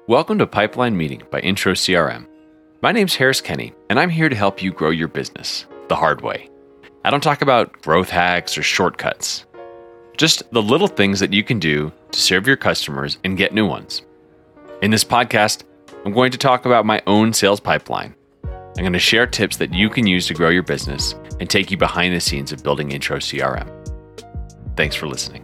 Welcome to Pipeline Meeting by Intro CRM. My name's Harris Kenny, and I'm here to help you grow your business the hard way. I don't talk about growth hacks or shortcuts, just the little things that you can do to serve your customers and get new ones. In this podcast, I'm going to talk about my own sales pipeline. I'm going to share tips that you can use to grow your business and take you behind the scenes of building Intro CRM. Thanks for listening.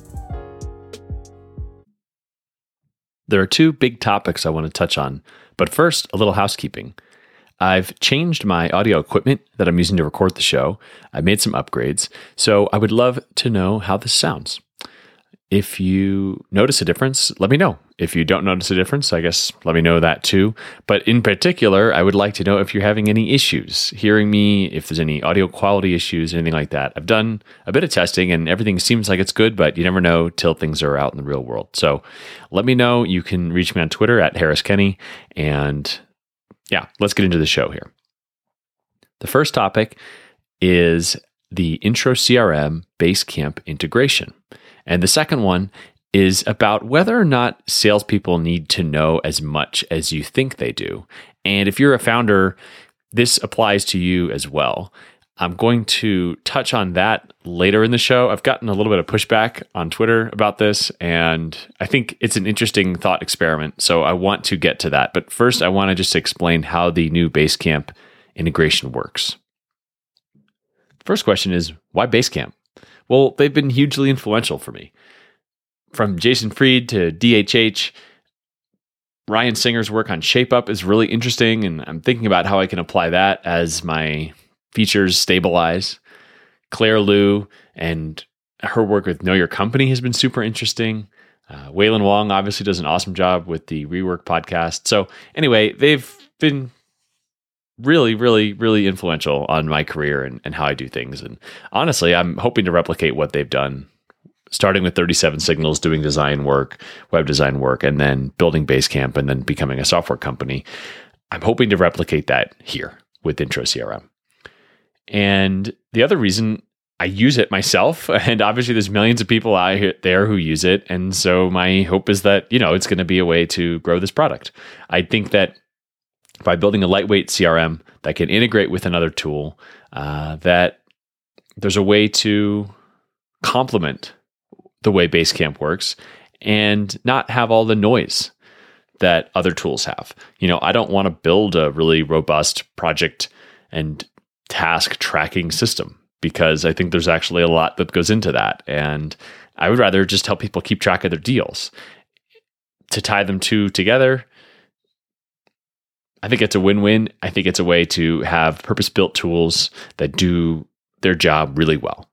There are two big topics I want to touch on, but first, a little housekeeping. I've changed my audio equipment that I'm using to record the show. I made some upgrades, so I would love to know how this sounds. If you notice a difference, let me know. If you don't notice a difference, I guess let me know that too. But in particular, I would like to know if you're having any issues hearing me, if there's any audio quality issues, anything like that. I've done a bit of testing and everything seems like it's good, but you never know till things are out in the real world. So let me know. You can reach me on Twitter at Harris Kenny. And yeah, let's get into the show here. The first topic is the Intro CRM Basecamp integration. And the second one is about whether or not salespeople need to know as much as you think they do. And if you're a founder, this applies to you as well. I'm going to touch on that later in the show. I've gotten a little bit of pushback on Twitter about this, and I think it's an interesting thought experiment. So I want to get to that. But first, I want to just explain how the new Basecamp integration works. First question is, why Basecamp? Well, they've been hugely influential for me. From Jason Fried to DHH, Ryan Singer's work on ShapeUp is really interesting, and I'm thinking about how I can apply that as my features stabilize. Claire Liu and her work with Know Your Company has been super interesting. Waylon Wong obviously does an awesome job with the Rework podcast. So anyway, they've been really influential on my career and how I do things. And honestly, I'm hoping to replicate what they've done, starting with 37 Signals, doing design work, web design work, and then building Basecamp and then becoming a software company. I'm hoping to replicate that here with Intro CRM. And the other reason I use it myself, and obviously there's millions of people out there who use it. And so my hope is that, it's going to be a way to grow this product. I think that by building a lightweight CRM that can integrate with another tool, that there's a way to complement the way Basecamp works and not have all the noise that other tools have. I don't want to build a really robust project and task tracking system because I think there's actually a lot that goes into that. And I would rather just help people keep track of their deals. To tie them two together, I think it's a win-win. I think it's a way to have purpose-built tools that do their job really well.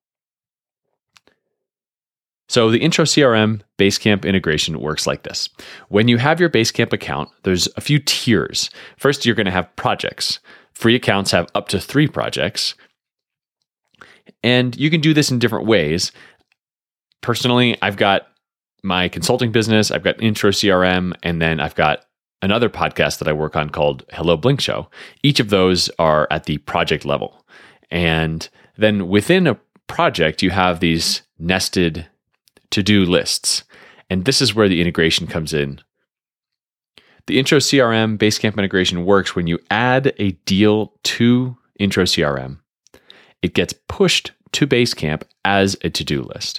So the Intro CRM Basecamp integration works like this. When you have your Basecamp account, there's a few tiers. First, you're going to have projects. Free accounts have up to 3 projects. And you can do this in different ways. Personally, I've got my consulting business, I've got Intro CRM, and then I've got another podcast that I work on called Hello Blink Show. Each of those are at the project level. And then within a project, you have these nested to-do lists. And this is where the integration comes in. The Intro CRM Basecamp integration works when you add a deal to Intro CRM. It gets pushed to Basecamp as a to-do list.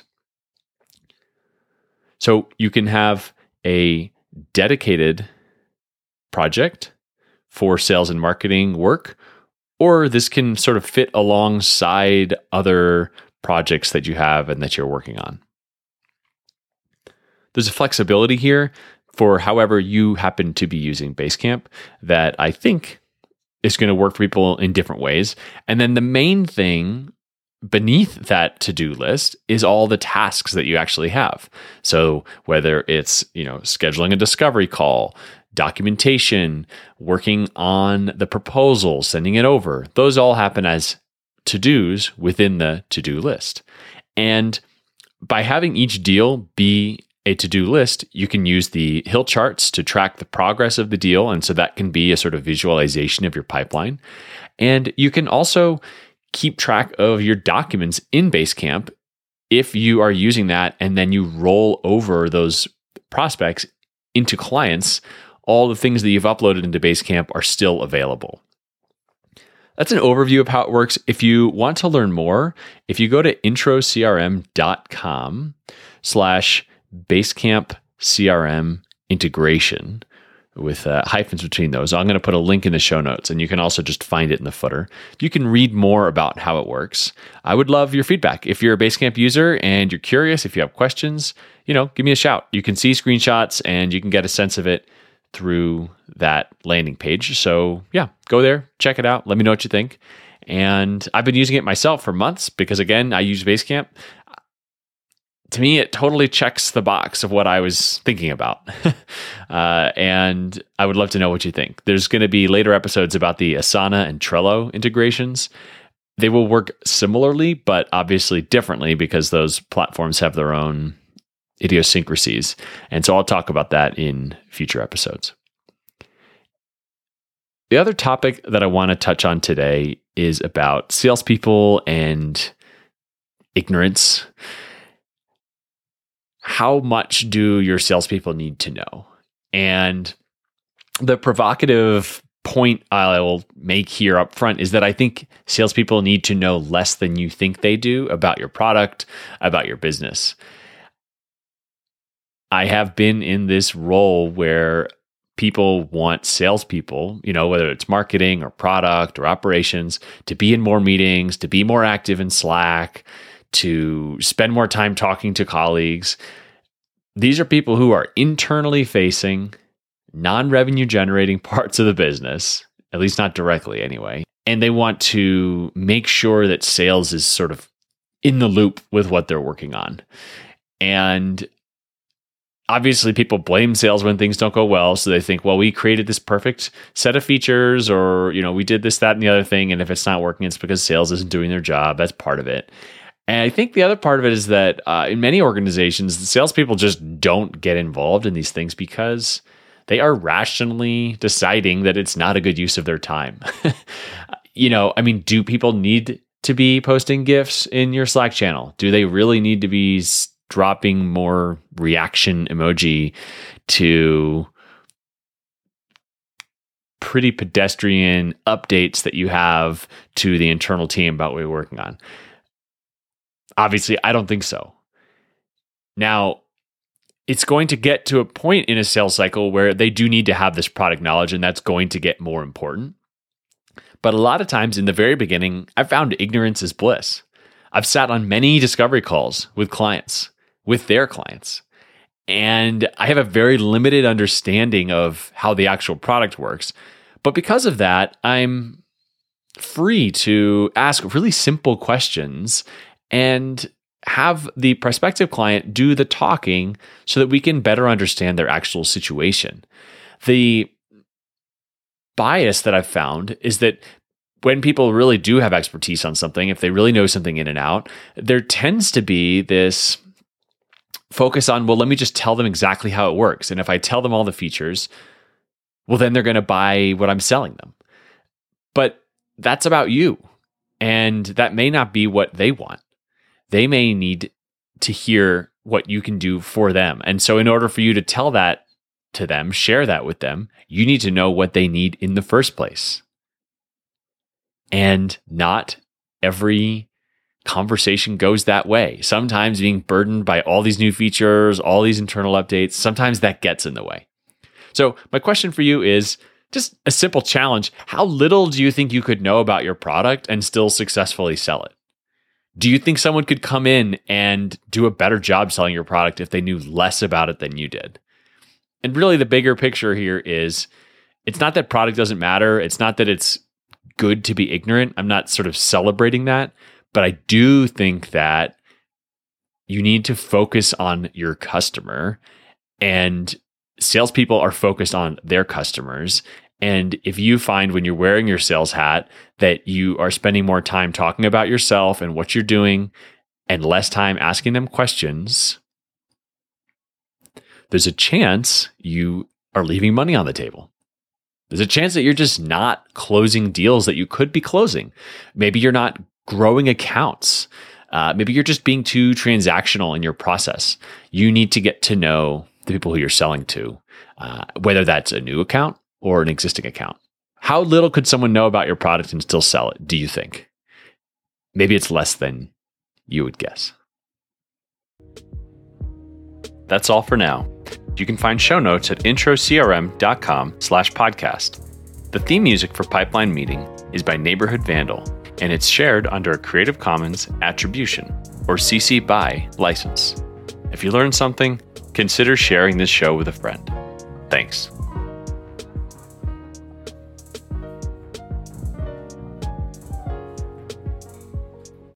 So you can have a dedicated project for sales and marketing work, or this can sort of fit alongside other projects that you have and that you're working on. There's a flexibility here for however you happen to be using Basecamp that I think is going to work for people in different ways. And then the main thing beneath that to-do list is all the tasks that you actually have. So whether it's, scheduling a discovery call, documentation, working on the proposal, sending it over, those all happen as to-dos within the to-do list. And by having each deal be a to-do list, you can use the hill charts to track the progress of the deal. And so that can be a sort of visualization of your pipeline. And you can also keep track of your documents in Basecamp if you are using that, and then you roll over those prospects into clients all the things that you've uploaded into Basecamp are still available. That's an overview of how it works. If you want to learn more, if you go to introcrm.com/Basecamp CRM integration with hyphens between those, I'm going to put a link in the show notes, and you can also just find it in the footer. You can read more about how it works. I would love your feedback. If you're a Basecamp user and you're curious, if you have questions, give me a shout. You can see screenshots and you can get a sense of it through that landing page. So yeah, go there, check it out. Let me know what you think. And I've been using it myself for months because, again, I use Basecamp. To me, it totally checks the box of what I was thinking about. And I would love to know what you think. There's going to be later episodes about the Asana and Trello integrations. They will work similarly, but obviously differently because those platforms have their own idiosyncrasies. And so I'll talk about that in future episodes. The other topic that I want to touch on today is about salespeople and ignorance. How much do your salespeople need to know? And the provocative point I'll make here up front is that I think salespeople need to know less than you think they do about your product, about your business. I have been in this role where people want salespeople, whether it's marketing or product or operations, to be in more meetings, to be more active in Slack, to spend more time talking to colleagues. These are people who are internally facing, non-revenue generating parts of the business, at least not directly anyway. And they want to make sure that sales is sort of in the loop with what they're working on. And obviously, people blame sales when things don't go well. So they think, well, we created this perfect set of features, or, we did this, that, and the other thing. And if it's not working, it's because sales isn't doing their job. That's part of it. And I think the other part of it is that in many organizations, the salespeople just don't get involved in these things because they are rationally deciding that it's not a good use of their time. Do people need to be posting GIFs in your Slack channel? Do they really need to be dropping more reaction emoji to pretty pedestrian updates that you have to the internal team about what you're working on? Obviously, I don't think so. Now, it's going to get to a point in a sales cycle where they do need to have this product knowledge, and that's going to get more important. But a lot of times in the very beginning, I found ignorance is bliss. I've sat on many discovery calls with clients, with their clients, and I have a very limited understanding of how the actual product works. But because of that, I'm free to ask really simple questions and have the prospective client do the talking so that we can better understand their actual situation. The bias that I've found is that when people really do have expertise on something, if they really know something in and out, there tends to be this focus on, well, let me just tell them exactly how it works. And if I tell them all the features, well, then they're going to buy what I'm selling them. But that's about you. And that may not be what they want. They may need to hear what you can do for them. And so in order for you to tell that to them, share that with them, you need to know what they need in the first place. And not every conversation goes that way. Sometimes being burdened by all these new features, all these internal updates, sometimes that gets in the way. So my question for you is just a simple challenge. How little do you think you could know about your product and still successfully sell it? Do you think someone could come in and do a better job selling your product if they knew less about it than you did? And really the bigger picture here is, it's not that product doesn't matter. It's not that it's good to be ignorant. I'm not sort of celebrating that, but I do think that you need to focus on your customer, and salespeople are focused on their customers. And if you find when you're wearing your sales hat that you are spending more time talking about yourself and what you're doing and less time asking them questions, there's a chance you are leaving money on the table. There's a chance that you're just not closing deals that you could be closing. Maybe you're not growing accounts. Maybe you're just being too transactional in your process. You need to get to know the people who you're selling to, whether that's a new account or an existing account. How little could someone know about your product and still sell it, do you think? Maybe it's less than you would guess. That's all for now. You can find show notes at introcrm.com/podcast. The theme music for Pipeline Meeting is by Neighborhood Vandal, and it's shared under a Creative Commons Attribution, or CC BY license. If you learned something, consider sharing this show with a friend. Thanks.